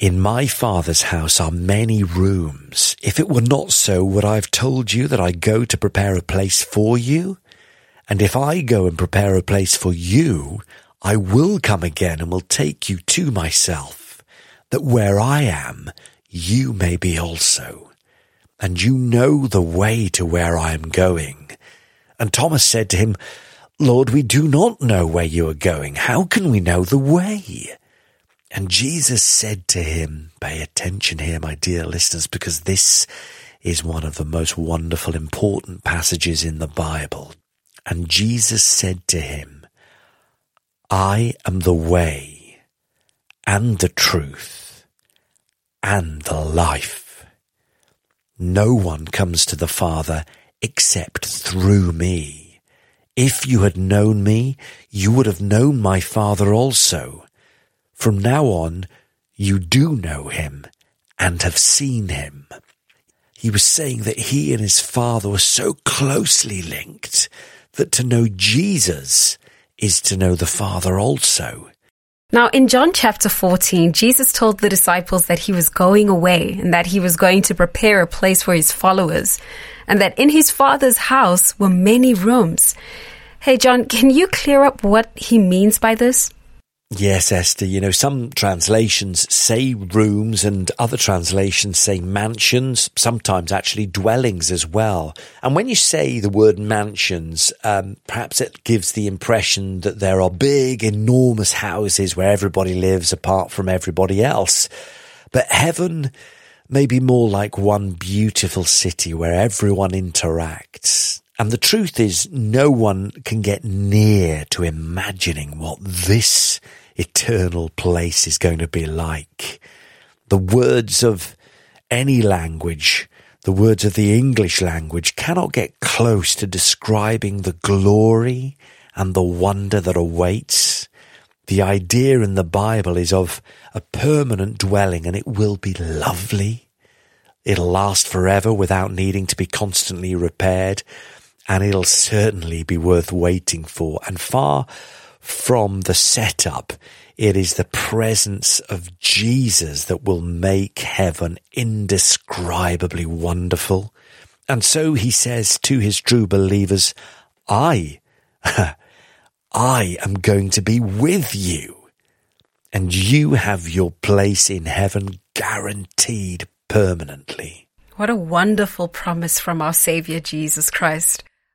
In my Father's house are many rooms. If it were not so, would I have told you that I go to prepare a place for you? And if I go and prepare a place for you, I will come again and will take you to myself, that where I am, you may be also. And you know the way to where I am going. And Thomas said to him, Lord, we do not know where you are going. How can we know the way? And Jesus said to him, pay attention here, my dear listeners, because this is one of the most wonderful, important passages in the Bible. And Jesus said to him, I am the way and the truth and the life. No one comes to the Father except through me. If you had known me, you would have known my Father also. From now on, you do know him and have seen him. He was saying that he and his Father were so closely linked that to know Jesus is to know the Father also. Now, in John chapter 14, Jesus told the disciples that he was going away and that he was going to prepare a place for his followers, and that in his Father's house were many rooms. Hey, John, can you clear up what he means by this? Yes, Esther, some translations say rooms and other translations say mansions, sometimes actually dwellings as well. And when you say the word mansions, perhaps it gives the impression that there are big, enormous houses where everybody lives apart from everybody else. But heaven may be more like one beautiful city where everyone interacts. And the truth is, no one can get near to imagining what this eternal place is going to be like. The words of any language, the words of the English language, cannot get close to describing the glory and the wonder that awaits. The idea in the Bible is of a permanent dwelling, and it will be lovely. It'll last forever without needing to be constantly repaired. And it'll certainly be worth waiting for. And far from the setup, it is the presence of Jesus that will make heaven indescribably wonderful. And so he says to his true believers, I am going to be with you. And you have your place in heaven guaranteed permanently. What a wonderful promise from our Savior Jesus Christ.